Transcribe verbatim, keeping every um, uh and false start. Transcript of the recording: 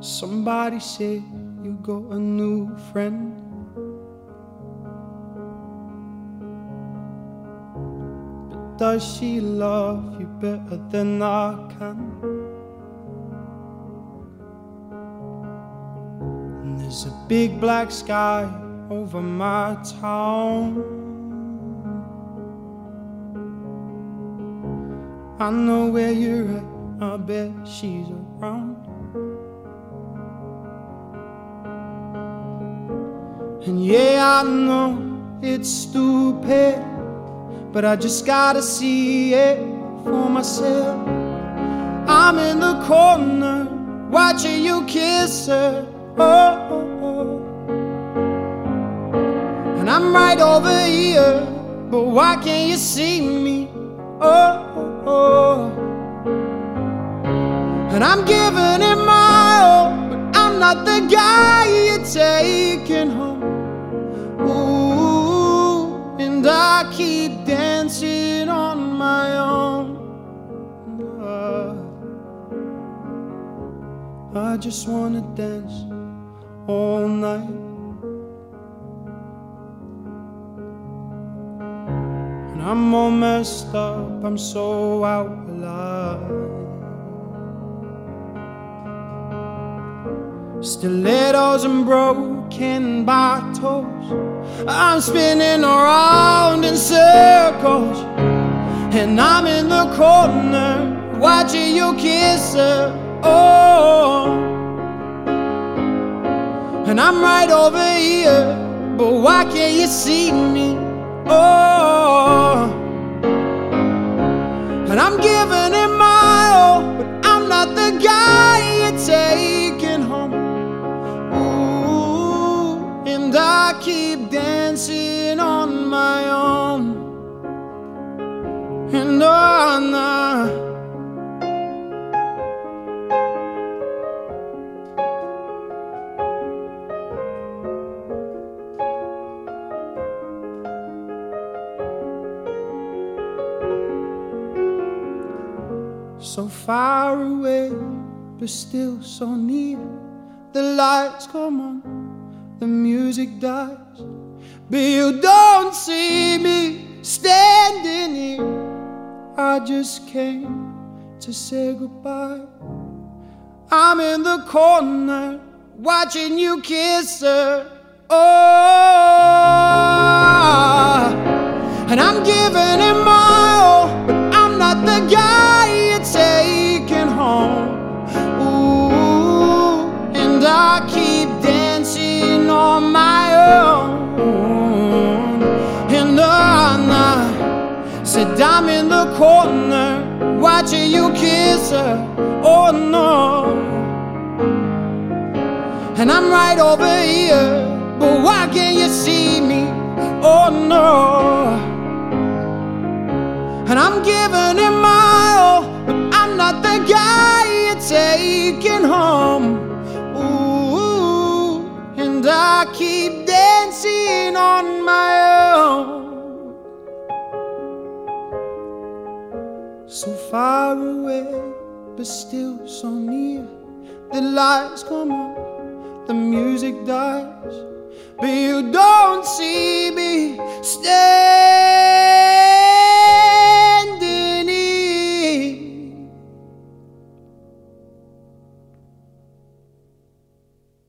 Somebody said you got a new friend. But does she love you better than I can? And there's a big black sky over my town. I know where you're at, I bet she's around. And yeah, I know it's stupid, but I just gotta see it for myself. I'm in the corner watching you kiss her, oh, oh, oh. And I'm right over here, but why can't you see me, oh, oh, oh. And I'm giving it my all, but I'm not the guy you're taking home. Ooh, and I keep dancing on my own. uh, I just wanna dance all night. And I'm all messed up, I'm so out of line. Stilettos and broken bottles, I'm spinning around in circles. And I'm in the corner watching you kiss her, oh. And I'm right over here, but why can't you see me, oh. And I'm giving it my all, but I'm not the guy you're taking home. And I keep dancing on my own. And oh, nah. So far away, but still so near. The lights come on, the music dies, but you don't see me standing here. I just came to say goodbye. I'm in the corner watching you kiss her, oh. And I'm giving it my all, but I'm not the guy you're taking home. Ooh, and I keep dancing on my own. And oh, nah. Said I'm in the corner watching you kiss her, oh no. And I'm right over here, but why can't you see me, oh no. And I'm giving it my all, but I'm not the guy you're taking home. And I keep dancing on my own. So far away, but still so near. The lights come on, the music dies, but you don't see me stay.